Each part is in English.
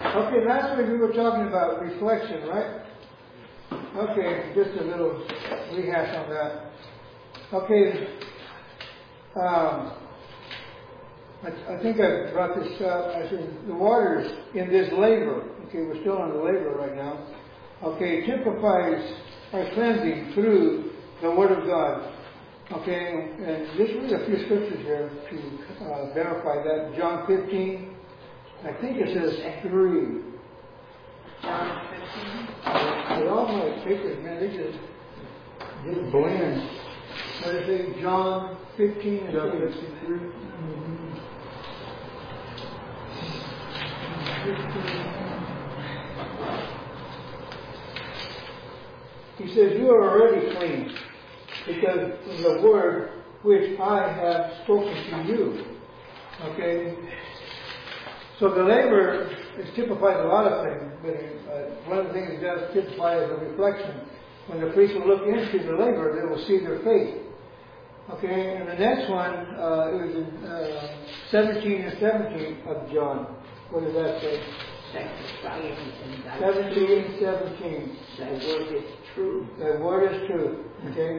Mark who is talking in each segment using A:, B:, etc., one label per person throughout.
A: Okay, last week we were talking about reflection, right? Okay, just a little rehash on that. Okay, I think I brought this up. I said the waters in this laver. Okay, we're still on the laver right now. Okay, typifies our cleansing through the Word of God. Okay, and just read a few scriptures here to verify that. John 15, I think it says 3.
B: John 15.
A: With all my papers, man, they just blend. What is it? John 15 and 3. He says, you are already clean, because of the word which I have spoken to you. Okay? So the laver typifies a lot of things, but one of the things it does typify is a reflection. When the priest will look into the laver, they will see their faith. Okay, and the next one, it was in 17 and 17 of John. What does that say? 17 and 17.
B: Thy word is true.
A: Thy word is true. Okay.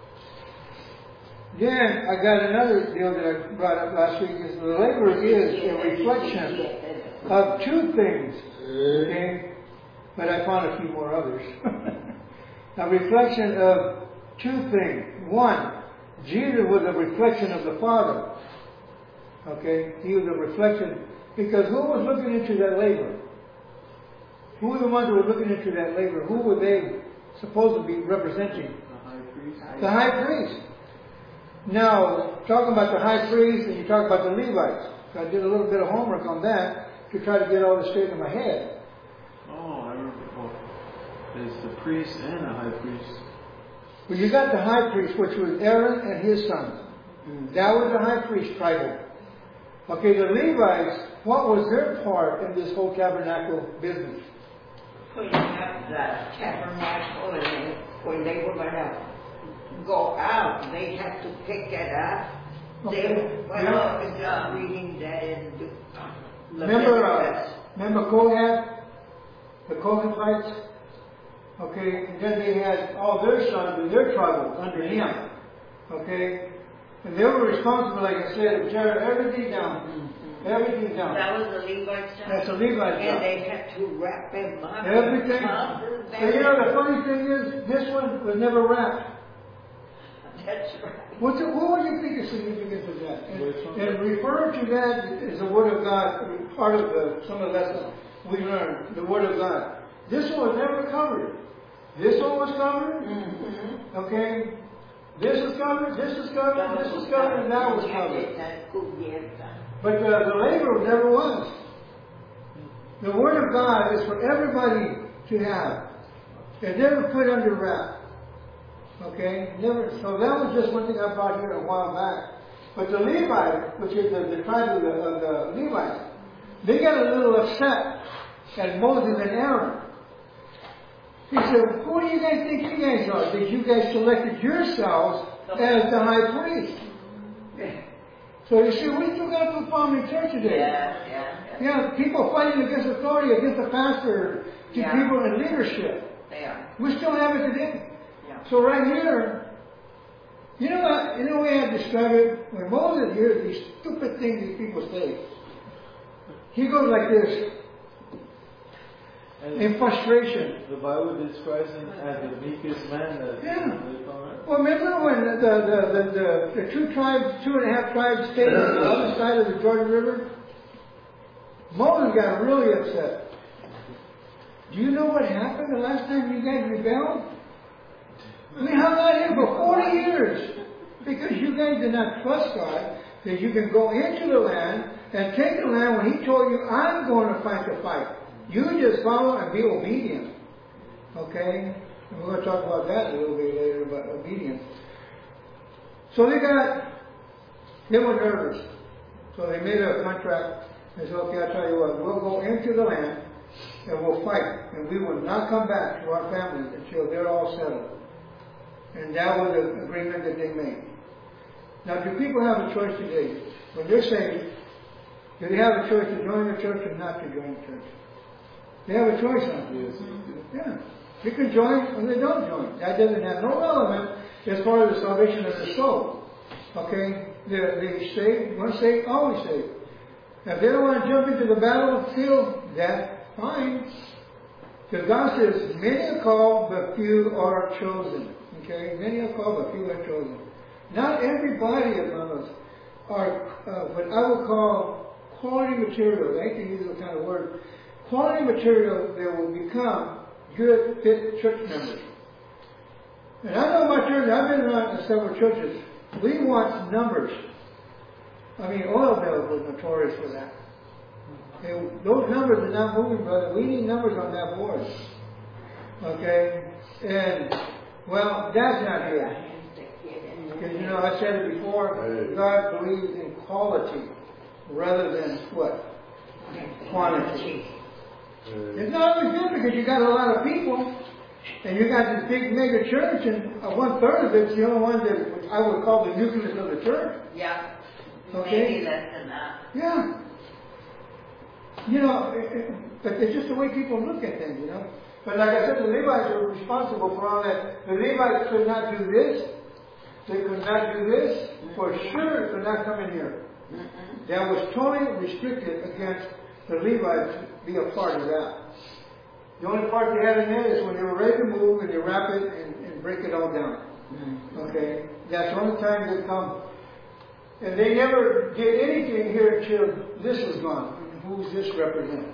A: Then I got another deal that I brought up last week. Is the laver is a reflection of two things. Okay, but I found a few more others. A reflection of two things. One, Jesus was a reflection of the Father. Okay, he was a reflection because who was looking into that laver? Who were the ones who were looking into that laver? Who were they supposed to be representing?
C: The high priest.
A: The high priest. Now, talking about the high priest, and you talk about the Levites. So I did a little bit of homework on that to try to get all this straight in my head.
C: Oh, I remember. Oh, there's the priest and a high priest.
A: Well, you got the high priest, which was Aaron and his sons. That was the high priest tribal. Okay, the Levites, what was their part in this whole tabernacle business?
B: Putting up the tabernacle, and then when they were going to go out, they had to pick it up.
A: Okay.
B: They were reading that in
A: Remember Kohath? The Kohathites? Okay, and then they had all their sons and their tribal under him. Okay? And they were responsible, like I said, to tear everything down. Everything down.
B: That was the Levites' job?
A: That's the Levites' job.
B: And they had to wrap them up.
A: Everything. And you know, the funny thing is, this one was never wrapped.
B: That's right.
A: What do you think is significant of that? And referring to that is the Word of God, part of some of the lessons we learned, the Word of God. This one was never covered. This one was covered. Mm-hmm. Okay? This is covered, this is covered, this is covered, and that was covered. But the laver never was. The Word of God is for everybody to have. It's never put under wrap. Okay? Never. So that was just one thing I brought here a while back. But the Levite, which is the tribe of the Levites, they got a little upset at Moses and Aaron. He said, who do you guys think you guys are? That you guys selected yourselves as the high priest. So you see, we still got to perform in church today. Yeah, people fighting against authority, against the pastor, to people in leadership. We still have it today. So right here, you know what? You know the way I describe it? When Moses hears these stupid things these people say, he goes like this. In frustration.
C: The Bible describes him as the meekest man that
A: Well, remember when the two and a half tribes stayed on the other side of the Jordan River? Moses got really upset. Do you know what happened the last time you guys rebelled? We hung out here for 40 years because you guys did not trust God that you can go into the land and take the land when He told you, I'm going to fight the fight. You just follow and be obedient. Okay? And we're going to talk about that a little bit later, about obedience. So they were nervous. So they made a contract. They said, okay, I'll tell you what, we'll go into the land and we'll fight. And we will not come back to our families until they're all settled. And that was the agreement that they made. Now, do people have a choice today? When they're saved, do they have a choice to join the church or not to join the church? They have a choice on it.
C: Yes, they do.
A: Yeah. They can join or they don't join. That doesn't have no relevance as far as the salvation of the soul. Okay? They saved, once saved, always saved. If they don't want to jump into the battlefield, that's fine. Because God says, many are called, but few are chosen. Okay? Many are called, but few are chosen. Not everybody among us are what I would call quality material. I hate to use that kind of word. Quality material that will become good, fit church members. And I know my church, I've been around in several churches. We want numbers. I mean, oil mills was notorious for that. And those numbers are not moving, brother. We need numbers on that board. Okay? And, well, that's not good. Because, you know, I said it before, God believes in quality rather than what? Quantity. It's not always good because you got a lot of people and you got this big mega church and 1/3 of it's the only one that I would call the nucleus of the church.
B: Yeah.
A: Okay?
B: Maybe less than that.
A: Yeah. You know, but it's just the way people look at things, you know. But like I said, the Levites were responsible for all that. The Levites could not do this. They could not do this. For sure, could not come in here. That was totally restricted against the Levites to be a part of that. The only part they had in there is when they were ready to move and they wrap it and break it all down. Okay? That's the only time they come. And they never did anything here until this was gone. Who does this represent?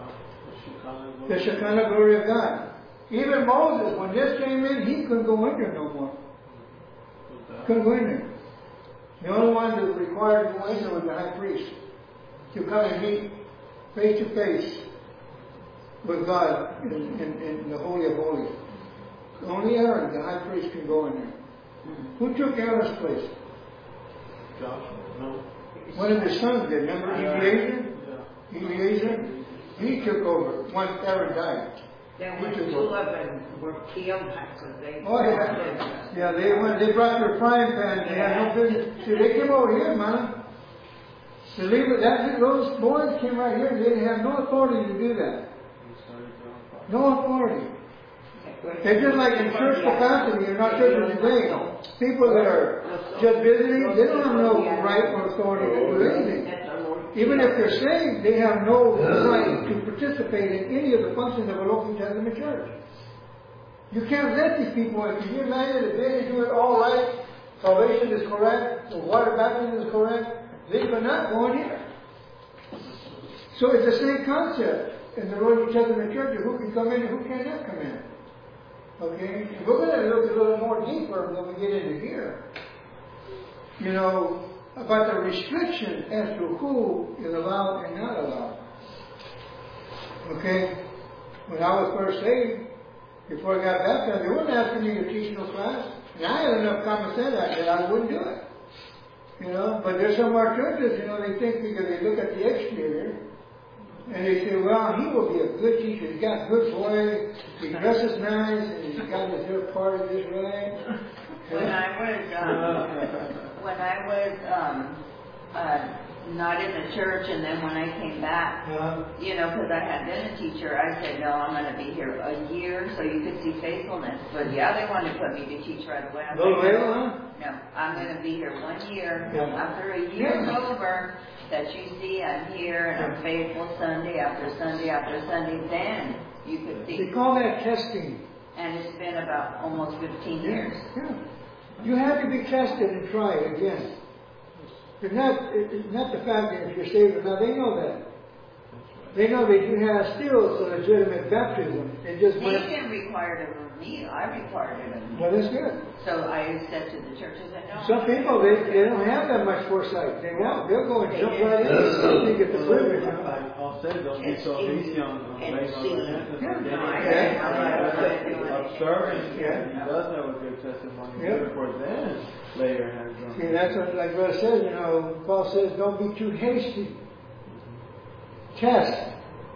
A: The Shekinah glory of God. Even Moses, when this came in, he couldn't go in there no more. Couldn't go in there. The only one that was required to go in there was the high priest. To come and meet face to face with God in the Holy of Holies. Only Aaron, the high priest, can go in there. Who took Aaron's place?
C: Joshua? No.
A: One of his sons did. Remember Eleazar? Eleazar? He took over once Aaron died.
B: Then when 2 of them were killed because they...
A: Oh, yeah. Yeah, they brought their frying pan. They had no business. See, they came over here, man. Those boys came right here. They have no authority to do that. No authority. It's just like in church capacity, you're not churches today. People that are just visiting, they don't have no right or authority to do anything. Even if they're saved, they have no right to participate in any of the functions of a local Testament church. You can't let these people in. Can you imagine if they do it all right, salvation is correct, the water baptism is correct, they could not go in here. So it's the same concept in the Roman Testament church of who can come in and who cannot come in. Okay? And we're going to look a little more deeper when we get into here. You know, about the restriction as to who is allowed and not allowed. Okay? When I was first saved, before I got baptized, they weren't asking me to teach no class. And I had enough common sense that I wouldn't do it. You know, but there's some of our churches, you know, they think because they look at the exterior, and they say, well, he will be a good teacher. He's got good voice, he dresses nice, and he's got his hair parted this way.
B: When I was not in the church, and then when I came back, you know, because I had been a teacher, I said, no, I'm going to be here a year so you could see faithfulness. But yeah, they wanted to put me to teach right away. I said, no, I'm going to be here 1 year. Yeah. After a year's over, that you see I'm here and I'm faithful Sunday after Sunday after Sunday, then you could see.
A: They call that testing.
B: And it's been about almost 15 years.
A: Yeah. You have to be tested and tried again. It's not the fact that if you're saved or not. They know that. They know that you have still a legitimate baptism. It just
B: he didn't require it of me. I required it of me.
A: Well, that's good.
B: So I said to the church, I said, no.
A: Some people, they don't have that much foresight. They'll go and jump right in and they get the privilege.
C: I'll say, don't be so hasty on based on the observing. He does have a good testimony. Therefore, then lay your hands on.
A: See, that's what, like Brother says, you know, Paul says, don't be too hasty. Test.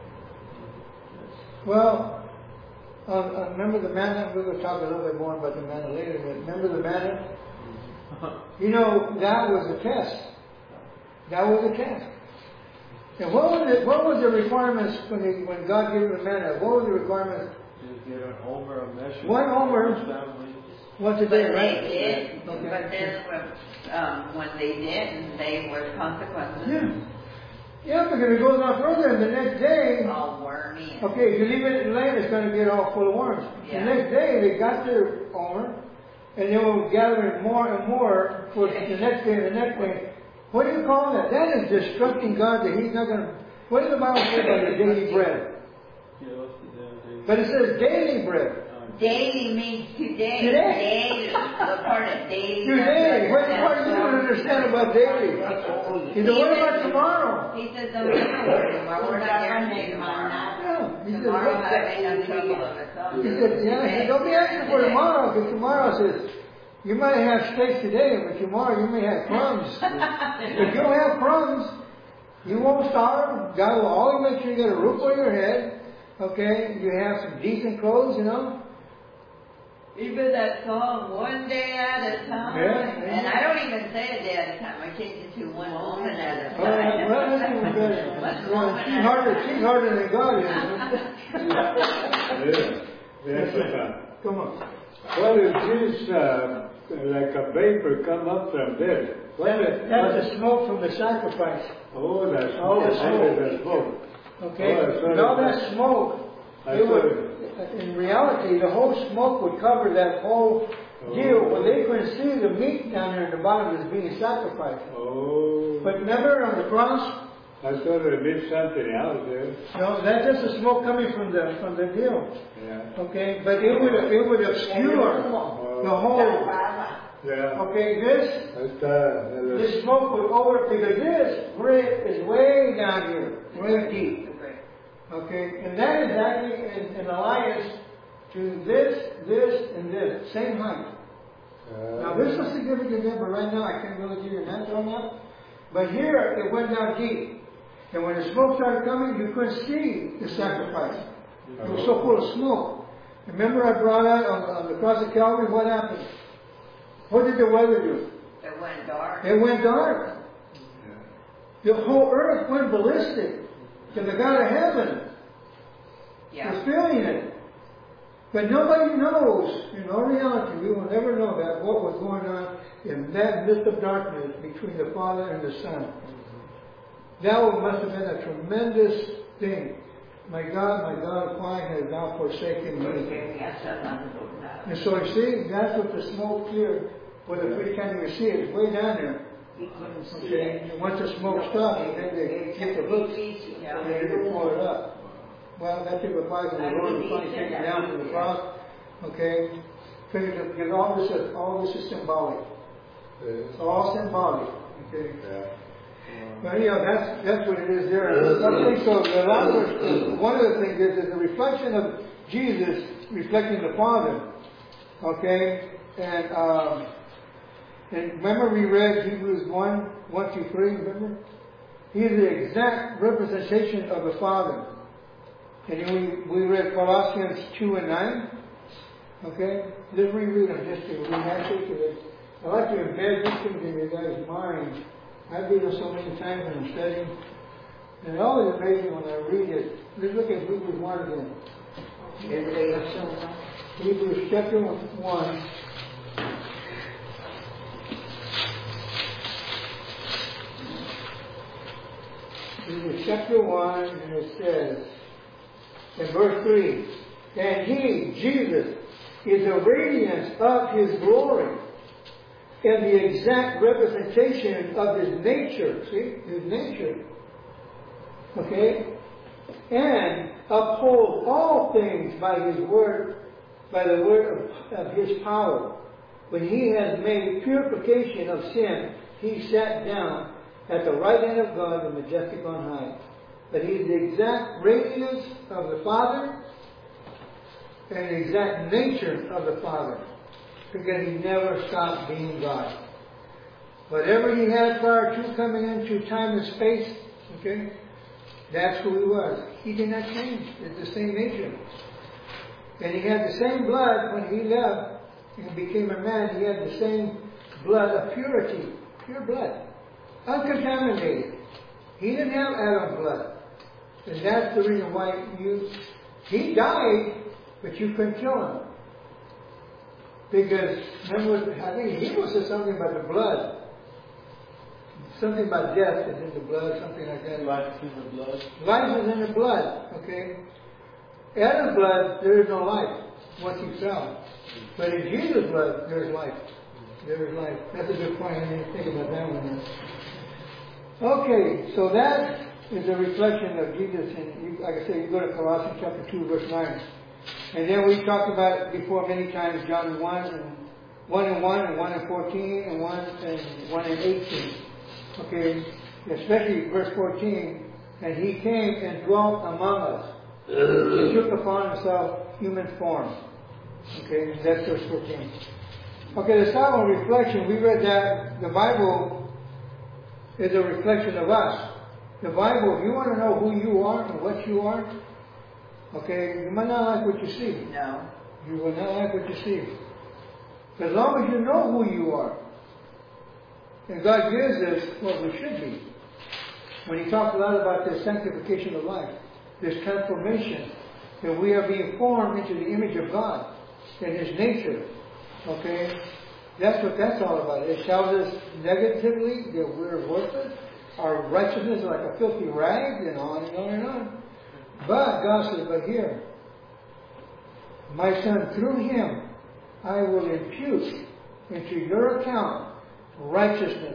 A: Well, remember the manna? We're going to talk a little bit more about the manna later, but remember the manna? You know, that was a test. That was a test. And what was the requirements when God gave him the manna? What were the requirements?
C: Just get an omer, a measure.
A: 1 omer. Once a day, right?
B: They did, okay. But then when they didn't, they were consequences.
A: Yeah. Yeah, because it goes on further, and the next day...
B: all wormy.
A: Okay, if you leave it in land, it's going to get all full of worms.
B: Yeah.
A: The next day, they got their omer, and they were gathering more and more for the next day and the next day. What do you call that? That is destructing God, that He's not going to... What does the Bible say about the daily bread? But it says daily bread.
B: Daily means today.
A: Today.
B: The part of daily.
A: Today. What part do you don't understand about daily? He said, what about tomorrow?
B: He says, don't worry tomorrow. We're not guaranteed tomorrow.
A: Yeah. He
B: Tomorrow
A: said,
B: may not trouble of its own.
A: He said, yeah, don't be asking for tomorrow, because tomorrow says, you might have steak today, but tomorrow you may have crumbs. If you don't have crumbs, you won't starve. God will always make sure you get a roof over your head. Okay? You have some decent clothes, you know.
B: Even that song, one day at a time.
A: Yeah.
B: And I don't even say a day at a time. I change it to one moment at a time.
A: Well, that's even better. She's harder than God is. Come on.
D: What is this, like a vapor come up from this?
A: That's the smoke from the sacrifice.
D: Oh, that's the smoke.
A: Okay? And all that smoke, it would, in reality, the whole smoke would cover that whole deal. Well, they couldn't see the meat down there in the bottom was being sacrificed.
D: Oh.
A: But remember on the cross?
D: I thought it meant something else there.
A: No, that's just the smoke coming from the deal.
D: Yeah.
A: Okay? But it would obscure the whole.
D: Yeah.
A: Okay, this smoke would over, because this bread is way down here, way deep. Okay, and that is actually an alliance to this, and this, same height. Now this is a significant number right now. I can't really give you an answer on that. But here it went down deep, and when the smoke started coming, you couldn't see the sacrifice. It was so full of smoke. Remember I brought out on the cross of Calvary. What happened? What did the weather do?
B: It went dark.
A: It went dark. The whole earth went ballistic. To the God of heaven was feeling it. But nobody knows, in all reality, we will never know that, what was going on in that midst of darkness between the Father and the Son. That must have been a tremendous thing. My God, why has thou forsaken me? And so you see, that's what the smoke here, where the priest can't even see it, it's way down there. Okay, and once the smoke stops, then they get the hooks and they pull it up. Well, that typifies when the Lord was finally taken down from the cross. Okay, because all this is symbolic. It's all symbolic. Okay. But anyhow, that's what it is there. I think so. One of the things is the reflection of Jesus reflecting the Father. Okay, and remember we read Hebrews 1-3, remember? He's the exact representation of the Father. And then we read Colossians 2:9. Okay? Let's reread them just to rehash it, because I like to embed these things in your guys' minds. I've read them so many times when I'm studying. And it's always amazing when I read it. Let's look at Hebrews 1 again. Hebrews chapter 1. Hebrews chapter 1, and it says, in verse 3, and He, Jesus, is the radiance of His glory and the exact representation of His nature. See? His nature. Okay? And upholds all things by His word, by the word of His power. When He has made purification of sin, He sat down at the right hand of God, the majestic on high. But He is the exact radiance of the Father and the exact nature of the Father, because He never stopped being God. Whatever He had prior to coming into time and space, okay, that's who He was. He did not change. It's the same nature. And He had the same blood when He left and became a man. He had the same blood of purity, pure blood, uncontaminated. He didn't have Adam's blood. And that's the reason why he died, but you couldn't kill him. Because, remember, I think Hebrews said something about the blood. Something about death is in the blood, something like that.
C: Life is in the blood.
A: Life is in the blood, okay? Adam's blood, there is no life once he fell. But in Jesus' blood, there is life. There is life. That's a good point. I didn't think about that one. Okay, so that is a reflection of Jesus. And like I said, you go to Colossians chapter 2, verse 9. And then we talked about it before many times, John 1 and 1 and 1 and 1 and 14 and 1 and 18. Okay, especially verse 14. And he came and dwelt among us. He took upon himself human form. Okay, that's verse 14. Okay, the Psalm of reflection, we read that the Bible is a reflection of us. The Bible, if you want to know who you are and what you are, okay, you might not like what you see.
B: No.
A: You will not like what you see. As long as you know who you are. And God gives us what we should be. When He talks a lot about this sanctification of life, this transformation, that we are being formed into the image of God and His nature. Okay? That's what that's all about. It tells us negatively that we're worthless. Our righteousness is like a filthy rag, and on and on and on. But God says, but here, my Son, through Him, I will impute into your account righteousness.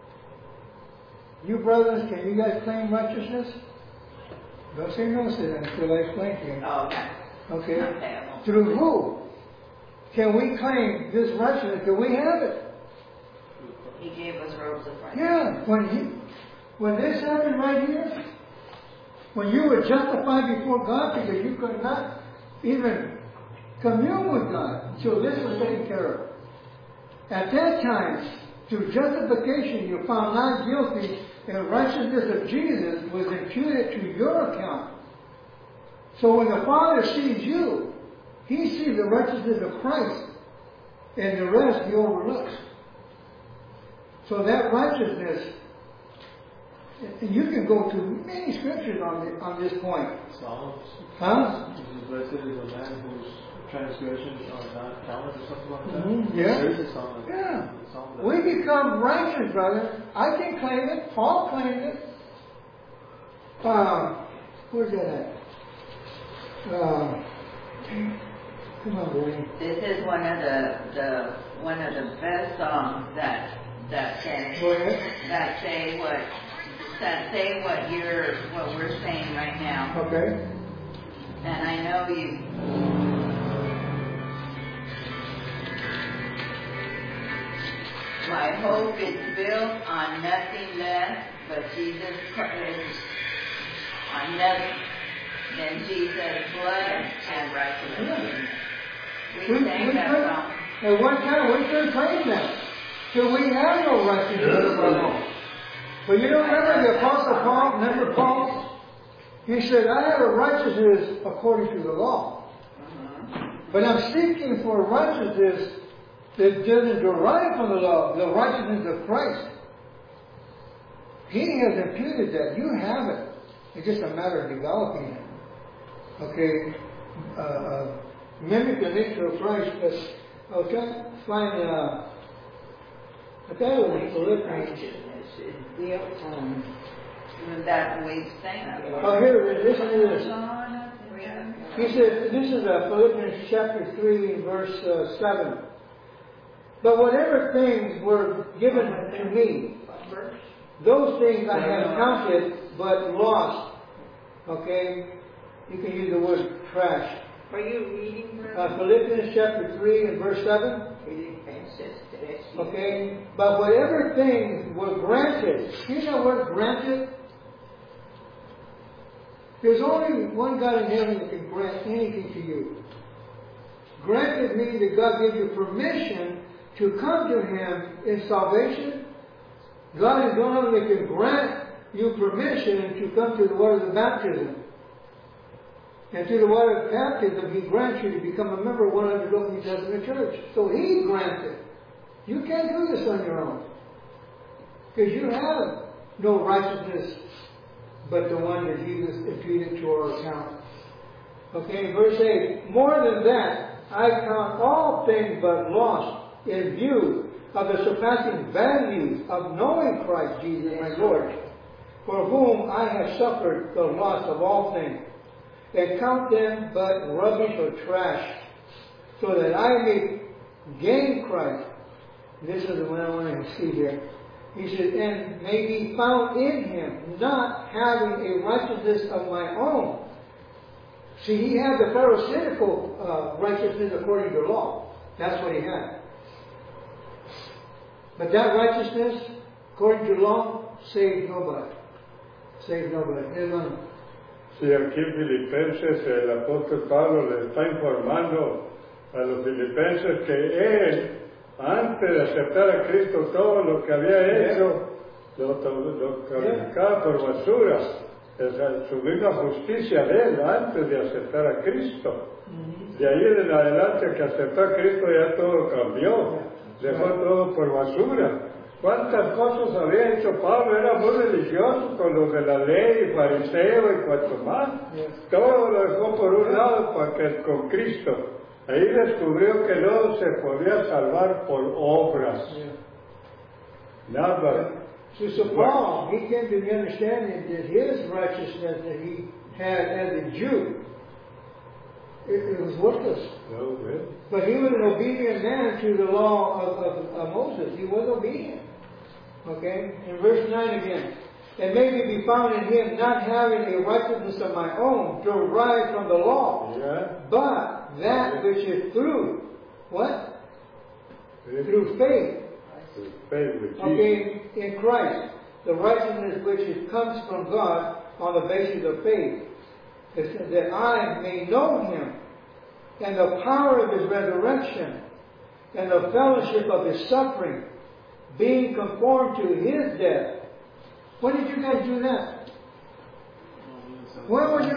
A: You brothers, can you guys claim righteousness? Don't say no to that until I explain to you.
B: Oh, okay.
A: Okay?
B: Okay,
A: Through who can we claim this righteousness? Can we have it?
B: He gave us robes of righteousness.
A: Yeah, when this happened right here, when you were justified before God because you could not even commune with God until this was taken care of. At that time, through justification, you found not guilty, and righteousness of Jesus was imputed to your account. So when the Father sees you, He sees the righteousness of Christ, and the rest He overlooks. So that righteousness, and you can go to many scriptures on this point.
C: Psalms.
A: Huh?
C: Blessed is a man whose transgressions are not counted or something like that.
A: Mm-hmm. Yeah.
C: There's a song.
A: Yeah.
C: Song
A: We become righteous, brother. I can claim it. Paul claimed it. Where's that at? Come on, Bernie.
B: This is one of the best songs that
A: Go ahead.
B: say what we're saying right now.
A: Okay.
B: And I know you. My hope is built on nothing less but Jesus Christ, on nothing than Jesus' blood and righteousness. We sang that song.
A: At one time, we couldn't claim that. So we have no righteousness of our own. But you don't remember the Apostle Paul? Remember Paul? He said, I have a righteousness according to the law. But I'm seeking for righteousness that doesn't derive from the law, the righteousness of Christ. He has imputed that. You have it. It's just a matter of developing it. Okay? Mimic the nature of Christ. But I was trying to find, I thought it was Philippians.
B: Is built on that we sang.
A: Oh, here it is. Listen to this. He said, this is Philippians chapter 3, verse 7. But whatever things were given to me, those things I have counted but lost. Okay? You can use the word trash.
B: Are you reading?
A: Philippians chapter 3 and verse 7. Okay? But whatever things were granted. You know what granted? There's only one God in heaven that can grant anything to you. Granted means that God gives you permission to come to Him in salvation. God is the only one that can grant you permission to come to the water of baptism. And through the water of baptism, He grants you to become a member of 100 New Testament church. So He grants it. You can't do this on your own. Because you have no righteousness but the one that Jesus imputed to our account. Okay, verse 8. More than that, I count all things but loss in view of the surpassing value of knowing Christ Jesus my Lord, for whom I have suffered the loss of all things, and count them but rubbish or trash, so that I may gain Christ. This is the one I want to see here. He said, and may be found in Him, not having a righteousness of my own. See, he had the Pharisaical righteousness according to law. That's what he had. But that righteousness, according to law, saved nobody. Saved nobody.
D: Sí, aquí en Filipenses el apóstol Pablo le está informando a los filipenses que él, antes de aceptar a Cristo, todo lo que había hecho lo calificaba por basura. Su misma justicia de él antes de aceptar a Cristo. De ahí en adelante que aceptó a Cristo ya todo cambió. Dejó todo por basura. ¿Cuántas cosas había hecho Pablo? Era muy religioso con los de la ley, fariseo y cuanto más. Todo lo dejó por un lado porque con Cristo. Ahí descubrió que no se podía salvar por obras. Nada.
A: So Paul, he came to the understanding that his righteousness that he had as a Jew, it was worthless.
D: No, really.
A: But he was an obedient man to the law of Moses. He was obedient. Okay? In verse 9 again. And may be found in him, not having a righteousness of my own, derived from the law, but that which is through, what? Through faith. Okay, in Christ. The righteousness which comes from God on the basis of faith. It says that I may know Him, and the power of His resurrection, and the fellowship of His suffering, being conformed to His death. When did you guys do that? When were you?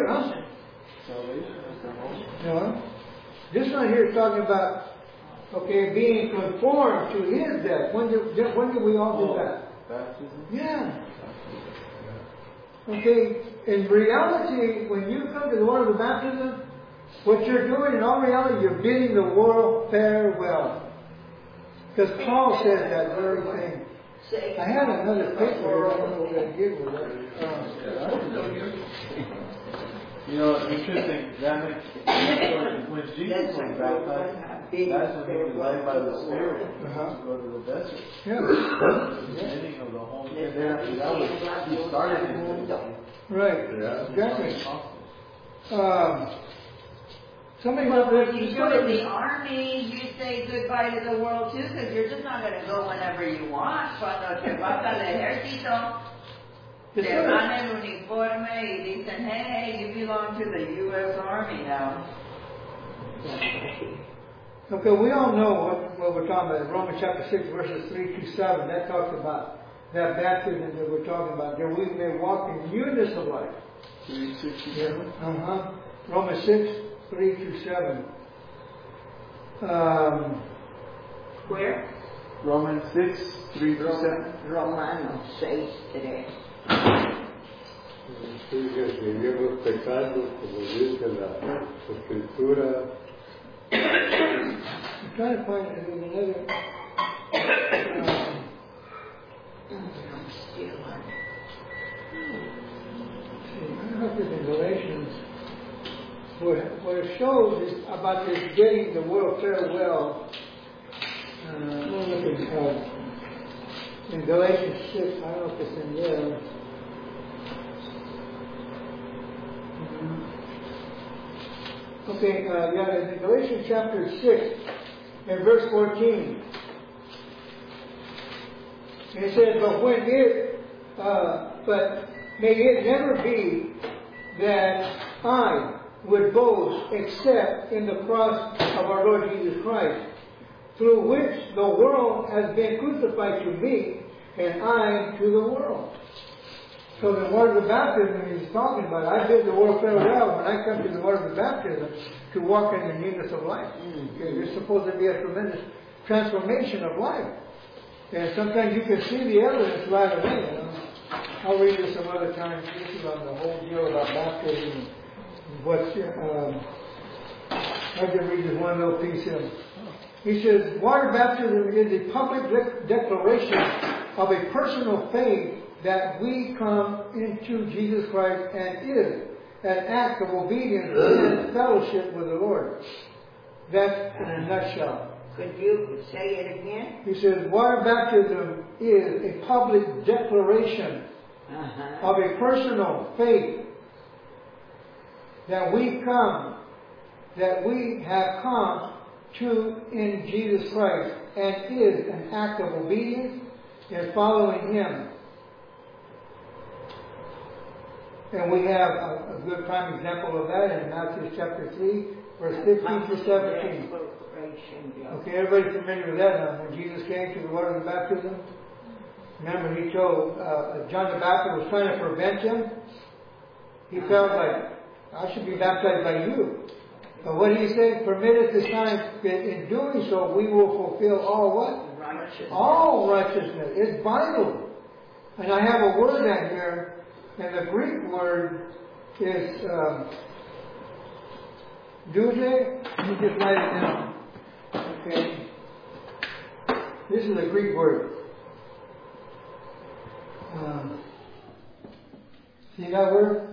A: No. This one here is talking about, okay, being conformed to His death. When did we all do that?
C: Baptism?
A: Yeah. Okay, in reality, when you come to the water of the baptism, what you're doing in all reality, you're bidding the world farewell. Because Paul said that very thing. I had another picture. I don't know what I did with it.
C: You know, interesting. That makes when Jesus was baptized, that's when he was led by the Spirit to go to the desert.
A: Yeah.
C: The beginning of the whole thing. He started it.
A: Right. Exactly. Somebody
B: well, when you join the army, you say goodbye to the world too, because you're just not going to go whenever you want. Cuando te vas al ejército, te dan el uniforme y dicen, hey, you belong to the U.S. Army now.
A: Okay, we all know what we're talking about. Romans chapter 6, verses 3 to 7. That talks about that baptism that we're talking about. That we may walk in newness of life.
C: 3, 6, 7.
A: Romans 6, 3 to 7.
B: Where?
C: Romans 6, 3 to 7.
B: Romanos 6, 3.
D: Sí, que seguimos pecando, como dice la Escritura.
A: I'm trying to find another. I hope it's in Galatians. What it shows is about this getting the world farewell. In Galatians 6, I don't know if it's in there. Okay, in Galatians chapter 6, in verse 14, it says, but may it never be that I would boast except in the cross of our Lord Jesus Christ, through which the world has been crucified to me, and I to the world. So the water of the baptism he's talking about, I bid the world farewell when I come to the water of the baptism to walk in the newness of life. Okay, there's supposed to be a tremendous transformation of life. And sometimes you can see the evidence right away. I'll read this some other time. teaching on the whole deal about baptism. What's I can read this one little piece in. He says, water baptism is a public declaration of a personal faith that we come into Jesus Christ and is an act of obedience and fellowship with the Lord. That's in a nutshell.
E: Could you say it again?
A: He says, water baptism is a public declaration of a personal faith that we have come to in Jesus Christ and is an act of obedience and following Him. And we have a good prime example of that in Matthew chapter 3, verse 15 to 17. Okay, everybody's familiar with that now. When Jesus came to the water of baptism, remember He told John the Baptist was trying to prevent him. He felt like, I should be baptized by you. But what He said, permit us this time, in doing so, we will fulfill all what?
E: Righteousness.
A: All righteousness. It's vital. And I have a word down here, and the Greek word is dude. Let me just write it down. Okay. This is a Greek word. See that word?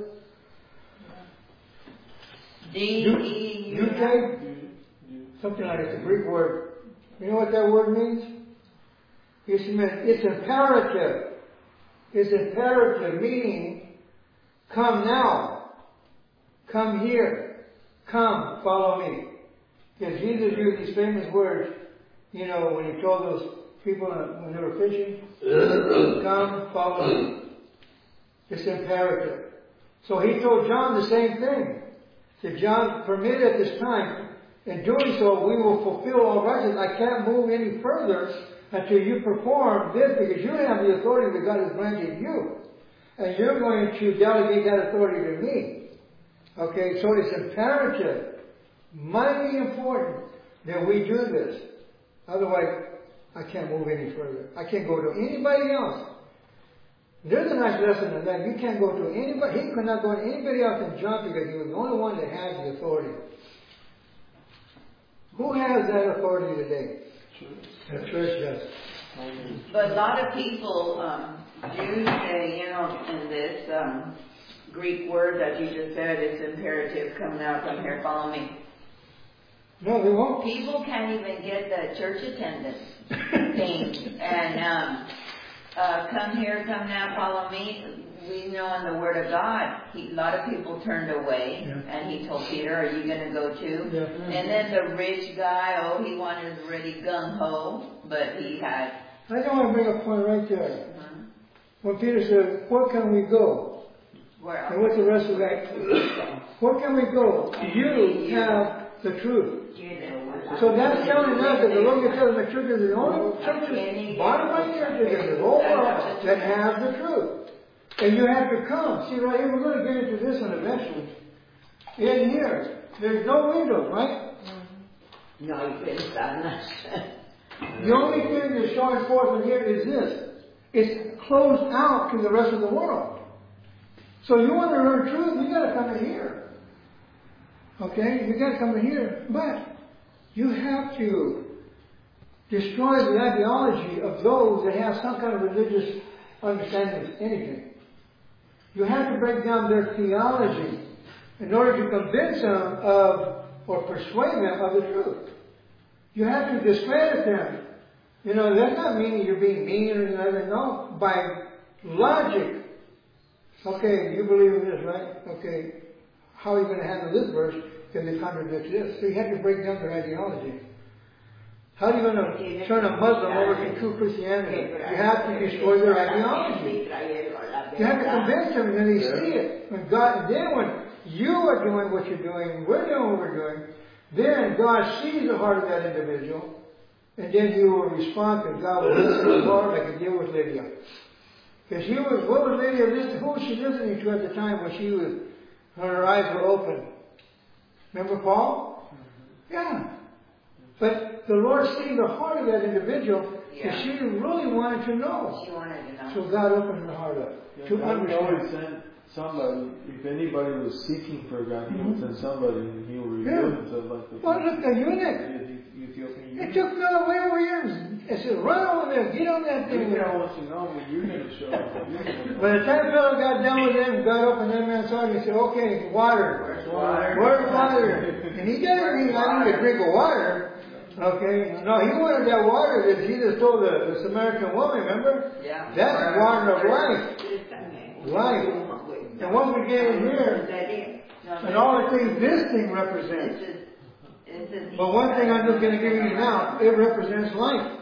B: D-E-U.
A: Something like it's a Greek word. You know what that word means? It's imperative. It's imperative, meaning come now. Come here. Come, follow me. Because Jesus used these famous words, you know, when He told those people when they were fishing, come, follow me. It's imperative. So He told John the same thing. Said, John, permit at this time, in doing so we will fulfill all righteousness. I can't move any further until you perform this, because you have the authority that God has granted you. And you're going to delegate that authority to me. Okay, so it's imperative, mighty important, that we do this. Otherwise, I can't move any further. I can't go to anybody else. There's a nice lesson in that. You can't go to anybody. He could not go to anybody else than John, because he was the only one that had the authority. Who has that authority today? The church does.
B: But a lot of people do say, you know, in this Greek word that you just said, it's imperative, come now, come here, follow me.
A: No, they won't.
B: People can't even get the church attendance thing. And come here, come now, follow me. We know in the Word of God, a lot of people turned away, and He told Peter, are you going to go too?
A: Yeah.
B: And then the rich guy, he wanted really gung-ho, but he had...
A: I don't want to bring a point right there. When Peter said, where can we go?
B: Where?
A: And what's the rest of that? Where can we go? You have the truth. So that's telling us that the Lord is telling the church is the only churches, bottom line churches in the whole world that have the truth. And you have to come. See right here, we're going to get into this one eventually. In here, there's no windows, right?
E: No, it's not.
A: The only thing that's showing forth in here is this. It's closed out to the rest of the world. So you want to learn truth, you got to come in here. Okay? You got to come in here. But you have to destroy the ideology of those that have some kind of religious understanding of anything. You have to break down their theology in order to convince them of, or persuade them of the truth. You have to discredit them. You know, that's not meaning you're being mean or anything. No, by logic. Okay, you believe in this, right? Okay, how are you going to handle this verse because it contradicts this? So you have to break down their ideology. How are you going to turn a Muslim over to true Christianity? You have to destroy their ideology. You have to convince them, and then they see it. When then you are doing what you're doing, we're doing what we're doing, then God sees the heart of that individual, and then you will respond to God will listen to the Lord like He did with Lydia. Because what was Lydia listening? Who was she listening to at the time when her eyes were open? Remember Paul? Yeah. But the Lord seeing the heart of that individual, because she really wanted to know.
B: She wanted to know.
A: So God opened her heart up to understand.
C: somebody, if anybody was seeking for God, he would send somebody and he would reveal himself like the
A: look, the eunuch.
C: Ethiopian
A: It
C: eunuch.
A: took me way over years. It said, run over there, get on that thing.
C: I want to know when you're going to show up.
A: By the time fellow got done with him, got up in that man's heart, he said, okay, water.
B: Where's water?
A: Where's water? And he didn't I need a drink of water. Okay? No, he wanted that water that Jesus told the Samaritan woman, remember?
B: Yeah.
A: That's water of life. Life. And once we get in here, and all the things this thing represents. But one thing I'm just going to give you now, it represents life.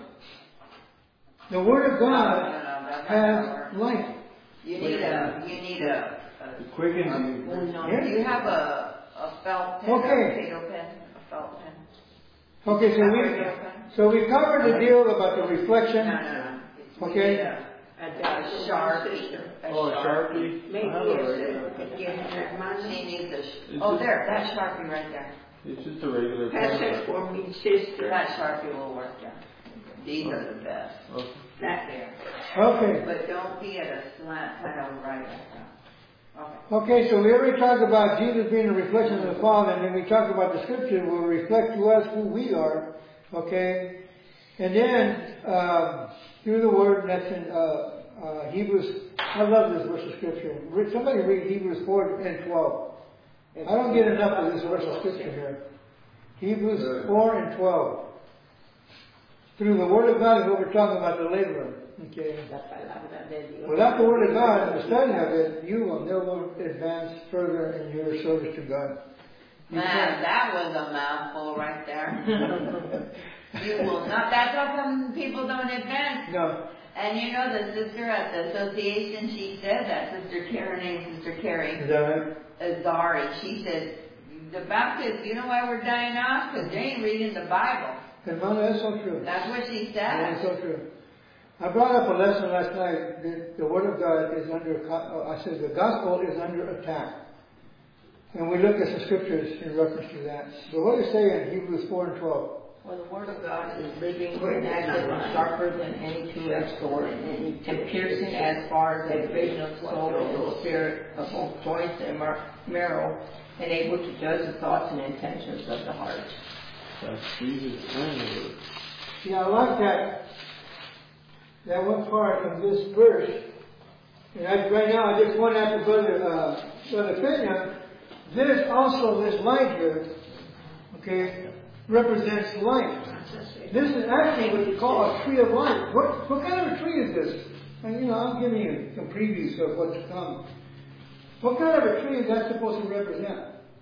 A: The Word of God has life.
B: You need a
C: Quicken
B: do you have a felt pen,
A: Okay.
B: a potato pen, a felt pen?
A: Okay, so we covered the deal about the reflection.
B: No.
A: Okay.
B: A Sharpie.
C: a Sharpie.
E: Maybe
C: I have it right there.
B: She needs a. There, that Sharpie right there.
C: It's just a regular
E: Pass
C: pen.
E: it for me, sister.
B: That Sharpie will work. Yeah. These are the best.
C: Okay.
B: That there.
A: Okay.
B: But don't be at a slant kind of right like that. Okay.
A: Okay, so we already talked about Jesus being a reflection of the Father, and then we talked about the Scripture will reflect to us who we are. Okay? And then, through the Word, and that's in Hebrews. I love this verse of Scripture. Somebody read Hebrews 4 and 12. I don't get enough of this verse of Scripture here. Hebrews 4 and 12. Through the Word of God is what we're talking about, the laborer. Okay. Without the Word of God and the study of it, you will never advance further in your service to God.
B: Man, that was a mouthful right there. You will not. That's how come people don't advance.
A: No.
B: And you know, the sister at the association, she said that, Sister Karen named Sister Carrie.
A: Is that right?
B: Azari, she said, the Baptists, you know why we're dying off? Because they ain't reading the Bible.
A: Hermano, that's so true.
B: That's what she
A: That's
B: said.
A: so true. I brought up a lesson last night that the Word of God is I said the Gospel is under attack. And we looked at the Scriptures in reference to that. But what does it say in Hebrews 4 and 12?
E: For the Word of God is living and active and sharper than any two-edged sword, and piercing as far as the division of soul and spirit, of both joints and marrow, and able to judge the thoughts and intentions of the heart.
C: That's Jesus and the Word.
A: Yeah, I like that one part of this verse. And right now I just want to ask Brother Pena, this light here, okay, represents life. This is actually what you call a tree of life. What kind of a tree is this? And I'm giving you some previews of what's to come. What kind of a tree is that supposed to represent?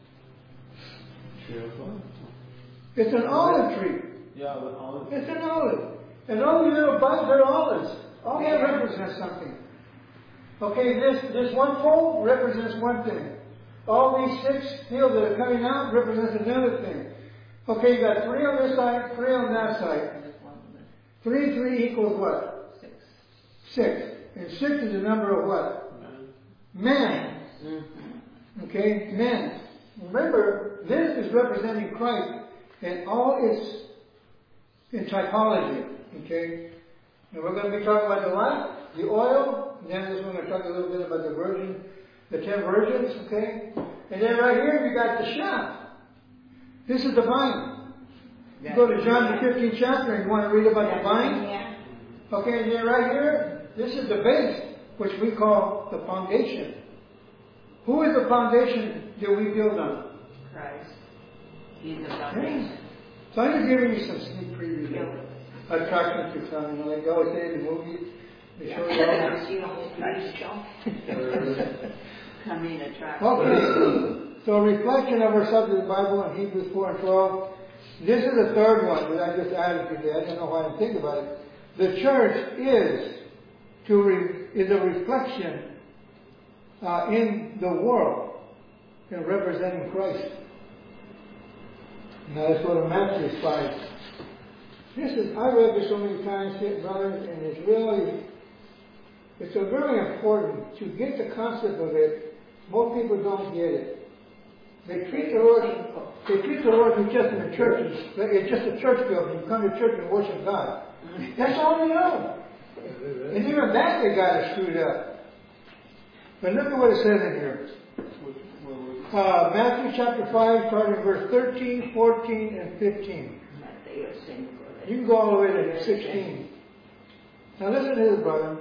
C: Tree of life.
A: It's an olive tree.
C: Yeah, the olive.
A: It's an olive. And all these little buds are olives. All that represents something. Okay, this one pole represents one thing. All these 6 fields that are coming out represents another thing. Okay, you got 3 on this side, 3 on that side. 3 equals what? 6. And 6 is the number of what? Man. Okay, men. Remember, this is representing Christ and all its in typology. Okay? And we're going to be talking about the light, the oil, and then we're going to talk a little bit about the 10 virgins, okay? And then right here we got the shaft. This is the vine. You go to John the 15th chapter and you want to read about the vine. Okay, and then right here, this is the base, which we call the foundation. Who is the foundation that we build on?
B: Christ. He's the foundation.
A: So I'm just giving you some sneak previews. Attractions to come, like they always say in the movies, they show you all.
B: Coming attraction.
A: Okay. So reflection of our subject of the Bible in Hebrews 4 and 12. This is the third one that I just added today. I don't know why I didn't think about it. The church is a reflection in the world in representing Christ. Now that's what Matthew 5. I read this so many times, brothers, and it's a very important to get the concept of it. Most people don't get it. They treat the Lord New Testament churches. It's just a church building. You come to church and worship God. That's all they know. And even that they got it screwed up. But look at what it says in here. Matthew chapter 5, starting verse 13, 14, and 15. You can go all the way to 16. Now listen to this, brother.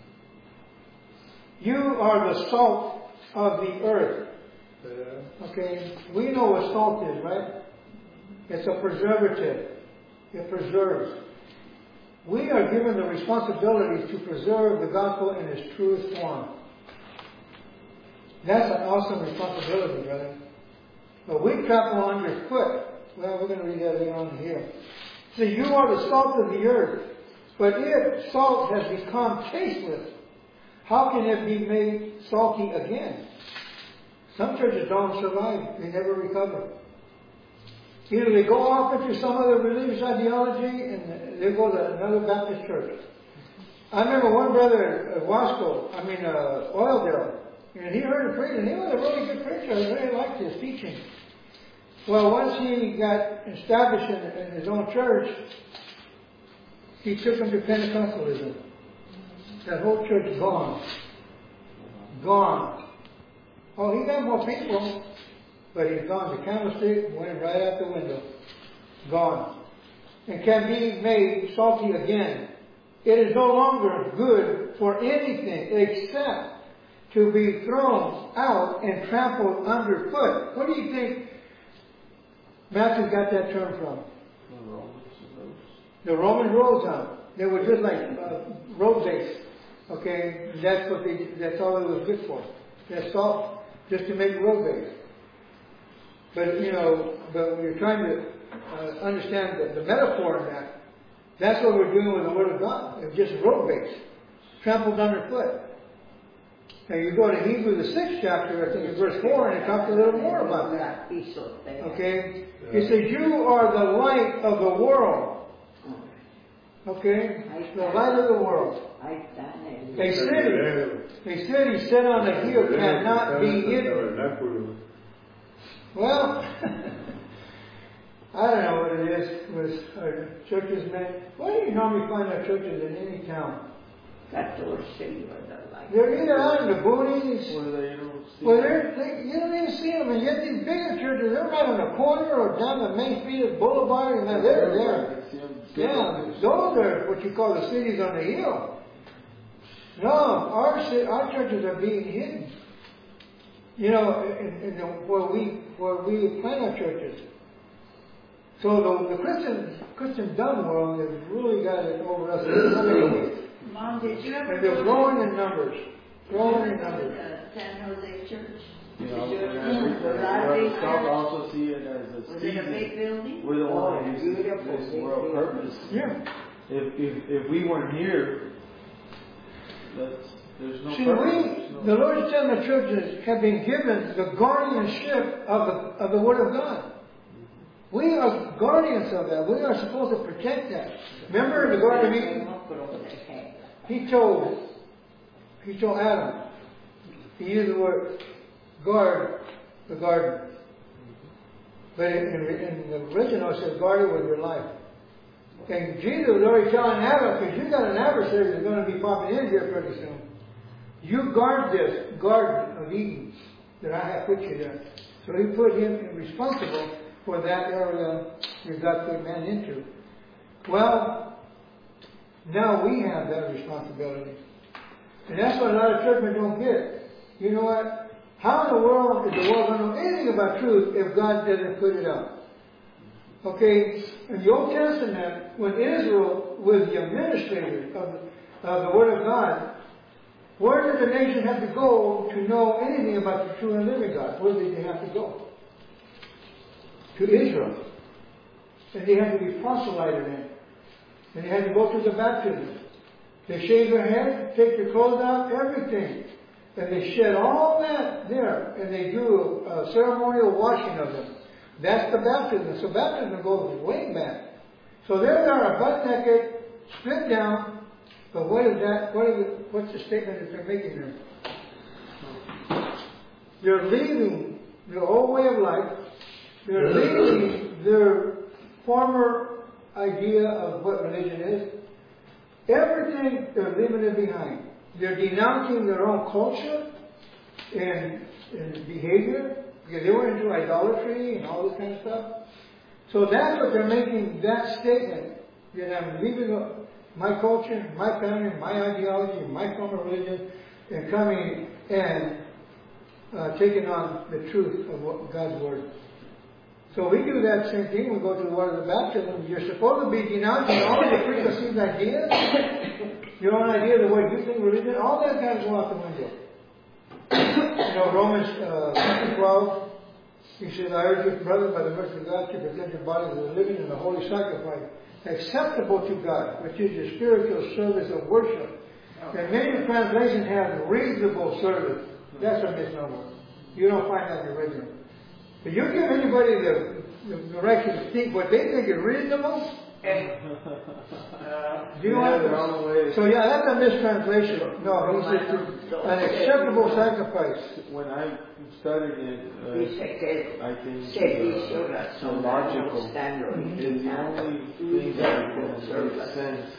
A: You are the salt of the earth. Okay? We know what salt is, right? It's a preservative. It preserves. We are given the responsibility to preserve the gospel in its truest form. That's an awesome responsibility, brother. But we trample underfoot. Well, we're going to read that later on here. See, you are the salt of the earth. But if salt has become tasteless, how can it be made salty again? Some churches don't survive. They never recover. Either they go off into some other religious ideology and they go to another Baptist church. I remember one brother at Oildale, and he heard a preacher, and he was a really good preacher. I really liked his teaching. Well, once he got established in his own church, he took him to Pentecostalism. That whole church gone. Gone. Oh, he got more people, but he's gone. The candlestick went right out the window. Gone. And can be made salty again. It is no longer good for anything except to be thrown out and trampled underfoot. What do you think Matthew got that term from? The Roman roads on. They were just like road base. Okay, that's all it was good for. That's all, just to make road base. But but when you're trying to understand the metaphor in that, that's what we're doing with the Word of God. It's just road base, trampled underfoot. Now you go to Hebrews the 6th chapter, I think it's verse 4, and it talks a little more about that. Okay, it says you are the light of the world. Okay, the light of the world. A city set on a hill cannot be hidden. Well, I don't know what it is with our churches, man. Why do you normally find our churches in any town?
E: That's the worst city where they're like.
A: They're either out in the boonies,
C: Where
A: you don't even see them, and yet these bigger churches, they're right on the corner or down the main street of Boulevard, and they're there. Yeah, those are what you call the cities on the hill. No, our churches are being hidden. Where we plant our churches. So the Christian dumb world has really got it over us in so many ways.
B: Mom, did you ever
A: And they're growing in numbers. Growing in
B: go to
A: numbers.
B: the San Jose church?
C: I also see it as a
B: Was it a big building?
C: We're the ones who use this world purpose.
A: Yeah.
C: If we weren't here, there's no
A: See,
C: purpose.
A: the Lord's telling the churches have been given the guardianship of the Word of God. We are guardians of that. We are supposed to protect that. Remember in the Garden of Eden? He told Adam, he used the word guard the garden. But in the original it says guard it with your life. And Jesus was already telling Adam, because you got an adversary that's going to be popping in here pretty soon. You guard this garden of Eden that I have put you there. So he put him responsible for that area that God put man into. Well, now we have that responsibility. And that's what a lot of churchmen don't get. You know what? How in the world is the world going to know anything about truth if God doesn't put it up? Okay, in the Old Testament, when Israel was the administrator of the Word of God, where did the nation have to go to know anything about the true and living God? Where did they have to go? To Israel. And they had to be proselyted in. And they had to go through the baptism. They shave their head, take their clothes out, everything. And they shed all that there. And they do a ceremonial washing of them. That's the baptism. So baptism goes way back. So there they are, butt naked, split down. But what is that? What's the statement that they're making there? They're leaving their old way of life. They're leaving their former idea of what religion is. Everything, they're leaving it behind. They're denouncing their own culture. in behavior, because they were into idolatry and all this kind of stuff. So that's what they're making that statement, that I'm leaving my culture, my family, my ideology, my form of religion, and coming and taking on the truth of God's Word. So we do that same thing. We go to the water of baptism. You're supposed to be denouncing all the preconceived ideas, your own idea of what you think religion, all that got to go out the window. Romans 12, he says, I urge you, brothers, by the mercy of God, to present your bodies as a living and a holy sacrifice, acceptable to God, which is your spiritual service of worship. And many translations have reasonable service. That's a misnomer. You don't find that in the original. If you give anybody the right to think what they think is reasonable, do you want to? So that's a mistranslation. No, he says an acceptable sacrifice.
C: When I studied it, I think the logical is the only thing that makes sense.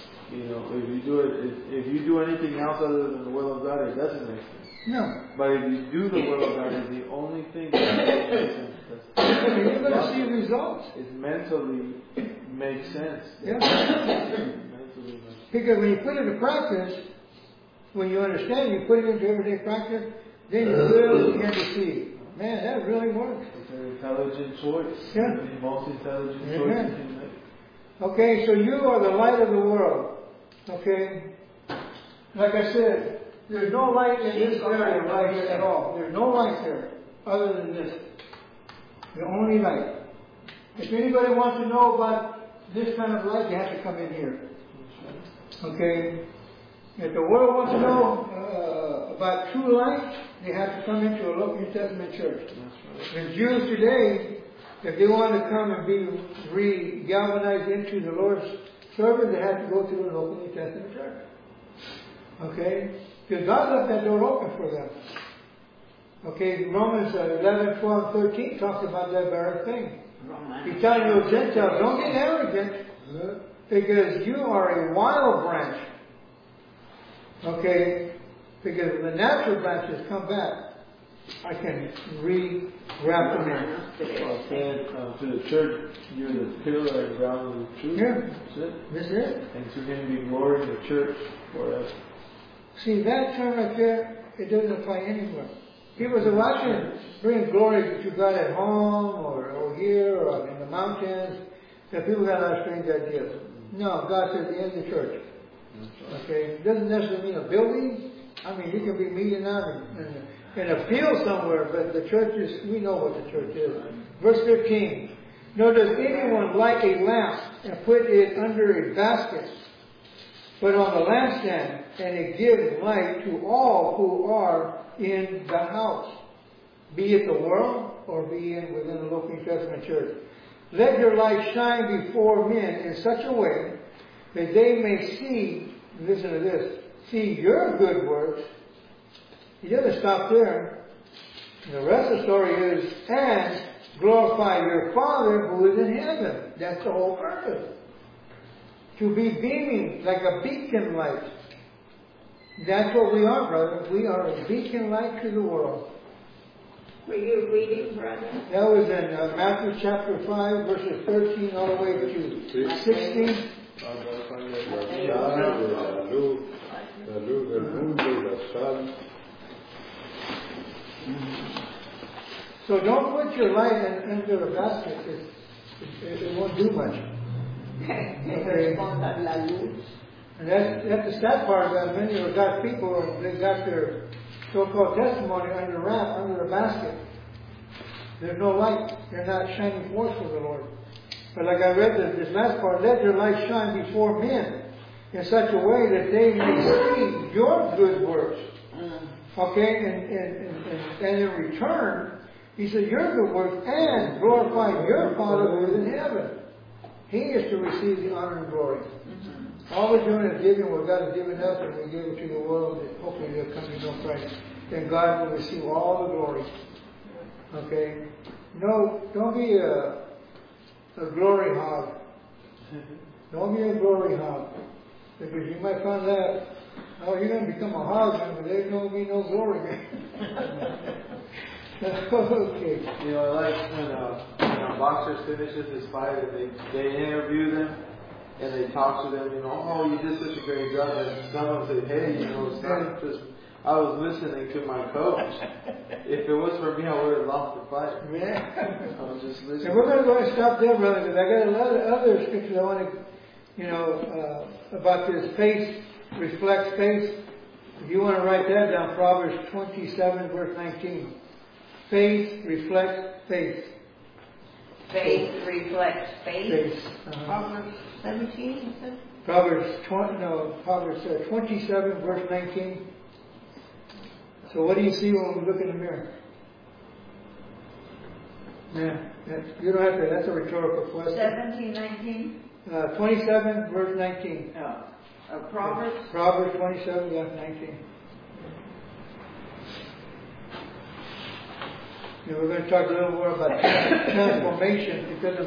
C: If you do anything else other than the will of God, it doesn't make sense.
A: No.
C: But if you do the will of God, it's the only thing that makes sense.
A: You're going to see results.
C: It mentally makes sense.
A: Yeah. Because when you put it into practice, when you understand, you put it into everyday practice, then you really begin to see, man, that really works.
C: It's an intelligent choice.
A: Yeah.
C: The most intelligent choice you can make.
A: Okay, so you are the light of the world. Okay? Like I said, there's no light in this area right here at all. There's no light there other than this. The only light. If anybody wants to know about this kind of light, you have to come in here. Okay? If the world wants to know about true light, they have to come into a local New Testament church. The Jews today, if they want to come and be re-galvanized into the Lord's service, they have to go to a local New Testament church. Okay? Because God left that door open for them. Okay, Romans 11, 12, 13 talks about that very thing. He's telling you, Gentiles, don't get arrogant, because you are a wild branch. Okay? Because the natural branches come back, I can re-wrap them in.
C: To the church, you're the pillar and ground of the truth.
A: Yeah.
C: That's it.
A: That's it.
C: And to Him be glory in the church forever.
A: See, that term right there, it doesn't apply anywhere. People say, well, I can bring glory to God at home or here or in the mountains. So people got a lot of strange ideas. No, God says in the church. Okay? It doesn't necessarily mean a building. I mean, you can be meeting out in a field somewhere, but the church is, we know what the church is. Verse 15. Nor does anyone light a lamp and put it under a basket, but on the lampstand, and it gives light to all who are in the house, be it the world or be it within the local New Testament church. Let your light shine before men in such a way that they may see, listen to this, see your good works. He doesn't stop there. The rest of the story is, and glorify your Father who is in heaven. That's the whole purpose. To be beaming like a beacon light. That's what we are, brother. We are a beacon light to the world.
E: Were you reading, brother?
A: That was in Matthew chapter 5, verses 13 all the way to 16.
D: La luz del mundo y la sal.
A: So don't put your light into a basket. It won't do much. Okay. And that's the sad part about it. Many of God's people, they got their so-called testimony under a wrap, under a basket. There's no light. They're not shining forth for the Lord. But like I read this last part, let your light shine before men in such a way that they may see your good works. Okay? And in return, he said, your good works, and glorify your Father who is in heaven. He is to receive the honor and glory. All we're doing is giving what God has given us, and we give it to the world, and hopefully they'll come to know Christ. Then God will receive all the glory. Okay? No, don't be a glory hog. Don't be a glory hog. Because you might find that Oh, you're going to become a husband, but there's going to be no glory. Okay.
C: You know, like when a boxer finishes his fight and they interview them and they talk to them, you know, oh, you did such a great job. And someone said, hey, you know, it's not just, I was listening to my coach. If it was for me, I would have lost the fight.
A: Yeah.
C: I was just listening.
A: And we're going to go ahead and stop there, brother, because I got a lot of other scriptures I want to, about this faith reflects faith. If you want to write that down, Proverbs 27, verse 19. Faith reflects faith.
B: Faith reflects faith.
E: Proverbs 17, you said?
A: Proverbs 27, verse 19. So what do you see when we look in the mirror? Yeah, you don't have to, that's a rhetorical question.
B: 17, 19?
A: 27, verse 19.
B: Proverbs?
A: Proverbs 27, 19. We're going to talk a little more about transformation because of